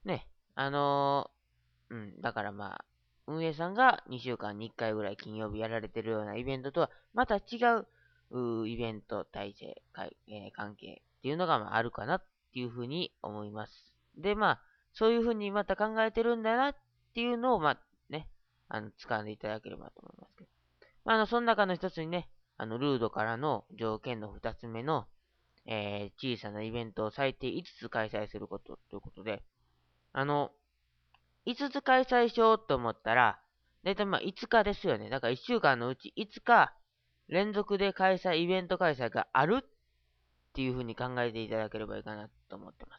ね、だからまあ、運営さんが2週間に1回ぐらい金曜日やられてるようなイベントとは、また違イベント体制、関係っていうのがまああるかなっていうふうに思います。で、まあ、そういうふうにまた考えてるんだなっていうのを、まあ、ね、掴んでいただければと思いますけど。まあ、その中の一つにね、ルードからの条件の二つ目の、小さなイベントを最低5つ開催することということで、あの、5つ開催しようと思ったら、だいたいまあ5日ですよね。だから1週間のうち5日連続でイベント開催があるっていうふうに考えていただければいいかなと思ってます。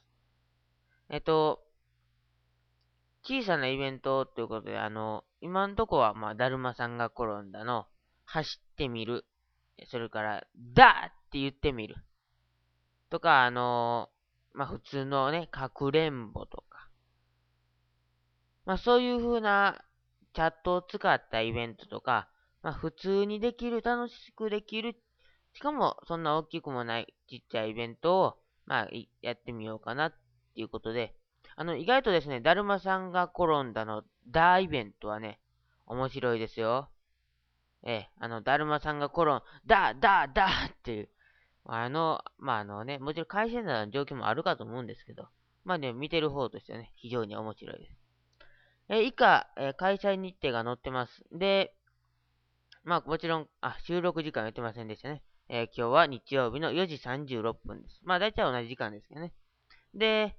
小さなイベントということで、今のとこは、まあ、だるまさんが転んだの、走ってみる。それから、だって言ってみる。とか、まあ、普通のね、かくれんぼとか。まあ、そういう風なチャットを使ったイベントとか、まあ、普通にできる、楽しくできる、しかもそんな大きくもないちっちゃいイベントを、まあ、やってみようかなっていうことで、意外とですね、だるまさんが転んだの、ダーイベントはね、面白いですよ。だるまさんがだっていう、まあね、もちろん会社なの状況もあるかと思うんですけど、まあね、見てる方としてはね、非常に面白いです。以下、開催日程が載ってます。で、まあもちろん、収録時間言ってませんでしたね。今日は日曜日の4時36分です。まあ大体同じ時間ですけどね。で、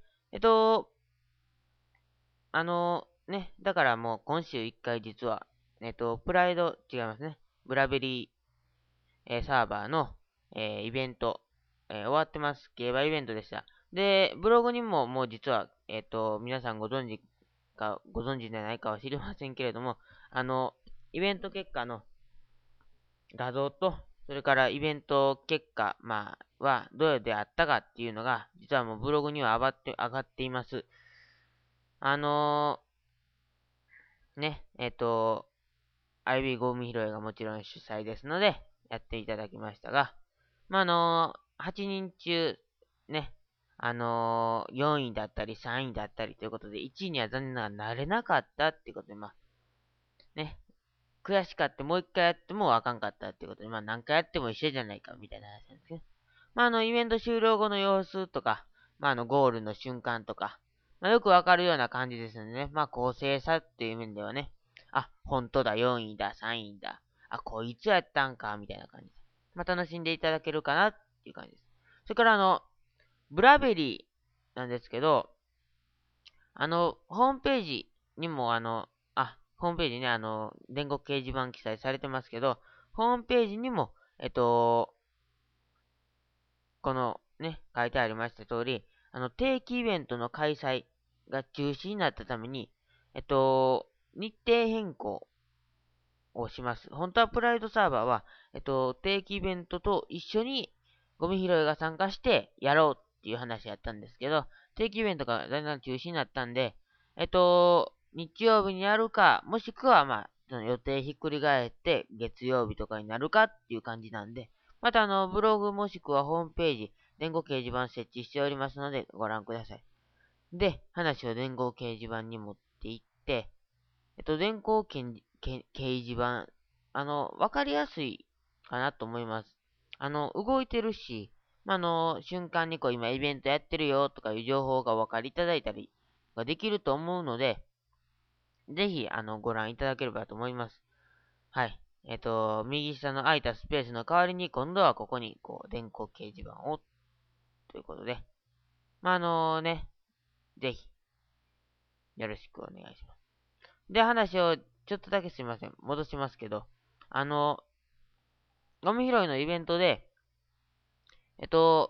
だからもう今週1回実は、プライド、違いますね。ブラベリー、サーバーの、イベント、終わってます。競馬イベントでした。で、ブログにももう実は、皆さんご存知でないかは知りませんけれども、イベント結果の画像と、それからイベント結果、はどうであったかっていうのが、実はもうブログには上がっています。あのね、IB ゴミ拾いがもちろん主催ですので、やっていただきましたが、8人中、ね、4位だったり3位だったりということで、1位には残念ながらなれなかったっていうことで、ね、悔しかってもう一回やってもあかんかったっていうことで、何回やっても一緒じゃないかみたいな話なんですけど、イベント終了後の様子とか、ゴールの瞬間とか、よくわかるような感じですのでね、公正さっていう面ではね、本当だ、4位だ、3位だ、こいつやったんか、みたいな感じで。楽しんでいただけるかなっていう感じです。それからブラベリーなんですけど、ホームページにもホームページね、電国掲示板記載されてますけど、ホームページにも、このね、書いてありました通り、定期イベントの開催が中止になったために、日程変更をします。本当はプライドサーバーは、定期イベントと一緒にゴミ拾いが参加してやろうっていう話やったんですけど、定期イベントがだんだん中止になったんで、日曜日にやるか、もしくはその予定ひっくり返って月曜日とかになるかっていう感じなんで、またブログもしくはホームページ、電光掲示板設置しておりますのでご覧ください。で、話を電光掲示板に持っていって、電光掲示板、わかりやすいかなと思います。動いてるし、瞬間に今イベントやってるよとかいう情報がお分かりいただいたりができると思うので、ぜひ、ご覧いただければと思います。はい。右下の空いたスペースの代わりに、今度はここに、電光掲示板を、ということで、ぜひ、よろしくお願いします。で、話をちょっとだけすみません。戻しますけど、ゴミ拾いのイベントで、えっと、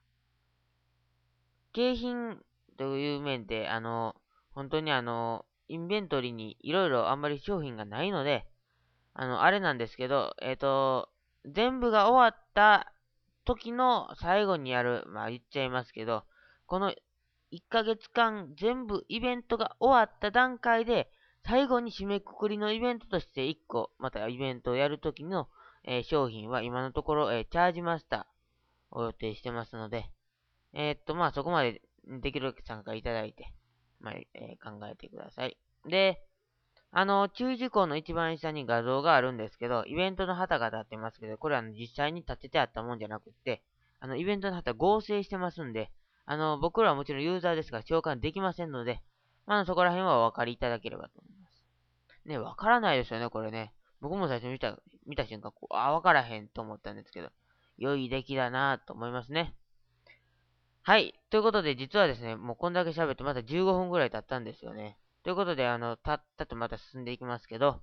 景品という面で、本当にインベントリーにいろいろあんまり商品がないので、あれなんですけど、全部が終わった時の最後にやる、言っちゃいますけど、この1ヶ月間全部イベントが終わった段階で、最後に締めくくりのイベントとして1個、またイベントをやるときの、商品は今のところ、チャージマスターを予定してますので、そこまでできるだけ参加いただいて、 まあ考えてください。で、注意事項の一番下に画像があるんですけど、イベントの旗が立ってますけど、これは実際に立ててあったもんじゃなくて、イベントの旗合成してますんで、僕らはもちろんユーザーですから召喚できませんので、そこら辺はお分かりいただければと思います。ね、わからないですよね、これね。僕も最初見た瞬間、わからへんと思ったんですけど、良い出来だなと思いますね。はい。ということで、実はですね、もうこんだけ喋ってまだ15分ぐらい経ったんですよね。ということで、とまた進んでいきますけど、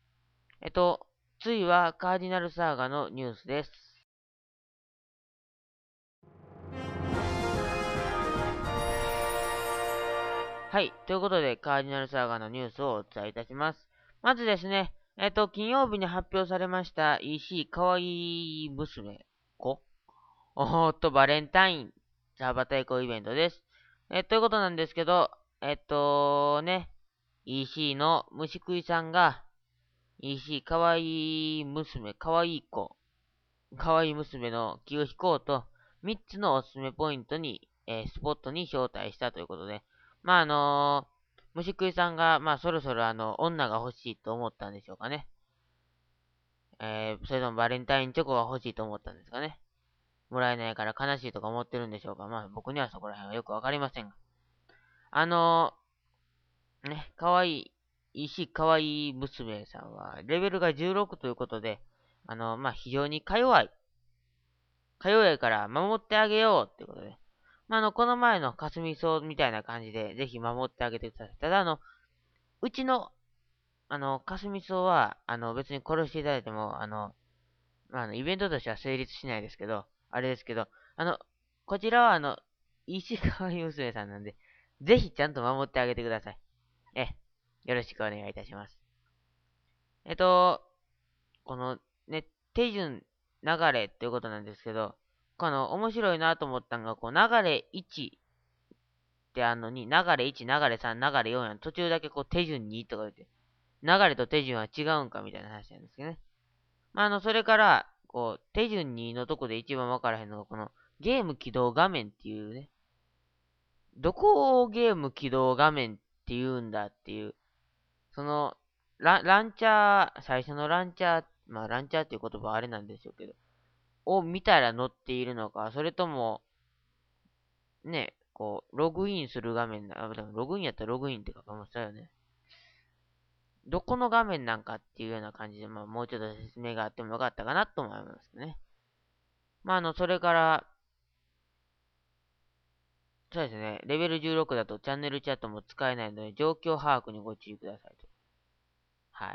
次はカーディナルサーガのニュースです。はい。ということで、カーディナルサーガのニュースをお伝えいたします。まずですね、金曜日に発表されました EC かわいい娘子バレンタインサーバー対抗イベントです。ということなんですけど、EC の虫食いさんが、EC かわいい娘、かわいい子、かわいい娘の気を引こうと、3つのおすすめポイントに、スポットに招待したということで、虫食いさんが、そろそろ女が欲しいと思ったんでしょうかね。それともバレンタインチョコが欲しいと思ったんですかね。もらえないから悲しいとか思ってるんでしょうか。僕にはそこら辺はよくわかりませんが。かわいいかわいい娘さんは、レベルが16ということで、非常にか弱い。か弱いから守ってあげようっていうことで。この前のかすみ草みたいな感じで、ぜひ守ってあげてください。ただ、うちの、かすみ草は、別に殺していただいても、イベントとしては成立しないですけど、あれですけど、こちらは、石川娘さんなんで、ぜひちゃんと守ってあげてください。よろしくお願いいたします。このね、手順、流れっていうことなんですけど、面白いなと思ったのが、流れ1って流れ1、流れ3、流れ4やん。途中だけ手順2とか言って、流れと手順は違うんかみたいな話なんですけどね。それから、手順2のとこで一番わからへんのが、この、ゲーム起動画面っていうね、どこをゲーム起動画面って言うんだっていう、その、ランチャー、最初のランチャー、ランチャーっていう言葉はあれなんでしょうけど、を見たら載っているのか、それとも、ね、ログインする画面でもログインやったらログインって書かましたよね。どこの画面なんかっていうような感じで、もうちょっと説明があってもよかったかなと思いますね。それから、そうですね、レベル16だとチャンネルチャットも使えないので、状況把握にご注意くださいと。はい。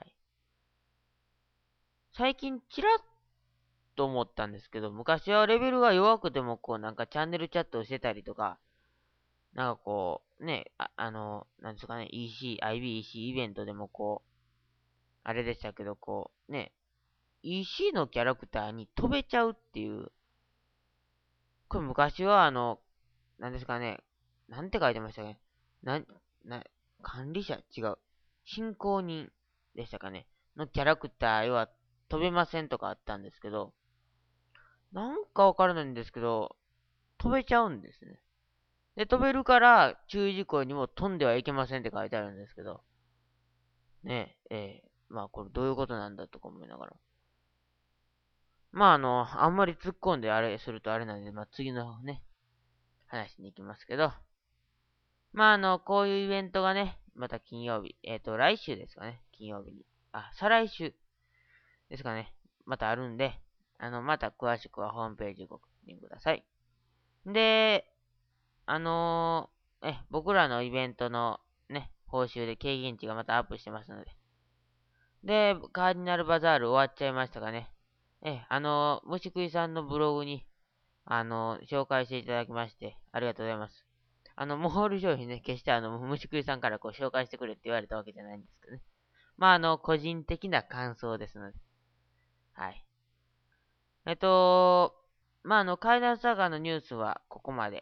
最近、ちらっと思ったんですけど、昔はレベルが弱くても、なんかチャンネルチャットをしてたりとか、なんかなんですかね、IB、EC イベントでもあれでしたけど、EC のキャラクターに飛べちゃうっていう、これ昔はなんですかね、なんて書いてましたかね、管理者違う。進行人でしたかね、のキャラクターは飛べませんとかあったんですけど、なんかわからないんですけど、飛べちゃうんですね。で、飛べるから注意事項にも飛んではいけませんって書いてあるんですけど、ねこれどういうことなんだとか思いながら。あんまり突っ込んであれするとあれなんで、次のね、話に行きますけど、こういうイベントがね、また金曜日、来週ですかね、金曜日に。再来週ですかね、またあるんで、また詳しくはホームページご確認ください。で、僕らのイベントのね、報酬で軽減値がまたアップしてますので。で、カーディナルバザール終わっちゃいましたがね。虫食いさんのブログに、紹介していただきまして、ありがとうございます。モール商品ね、決して虫食いさんから紹介してくれって言われたわけじゃないんですけどね。個人的な感想ですので。はい。カーディナルサーガーのニュースはここまで。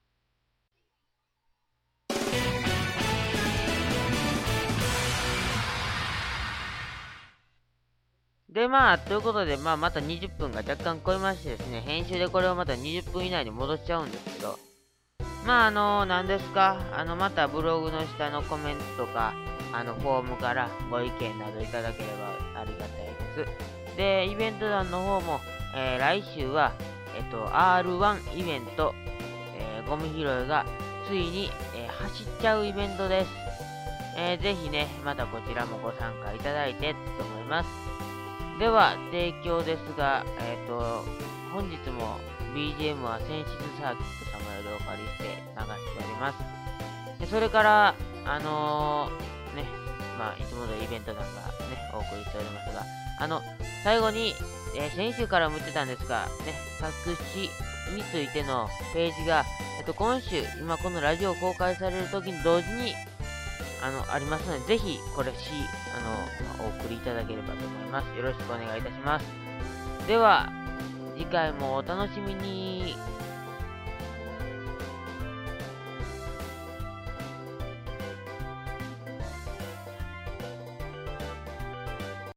で、ということで、また20分が若干超えましてですね、編集でこれをまた20分以内に戻しちゃうんですけど、 何ですか、またブログの下のコメントとか、フォームからご意見などいただければありがたいです。で、イベント団の方も、来週は、R1 イベント、ゴミ拾いがついに、走っちゃうイベントです。ぜひね、またこちらもご参加いただいてと思います。では、提供ですが、本日も BGM はセンシズサーキット様よりお借りして流しております。でそれから、ね、いつものイベントなんかね、お送りしておりますが、最後に、先週からも言ってたんですが、ね、作詞についてのページが、今週、今このラジオ公開される時に同時に、ありますので、ぜひ、これお送りいただければと思います。よろしくお願いいたします。では、次回もお楽しみに。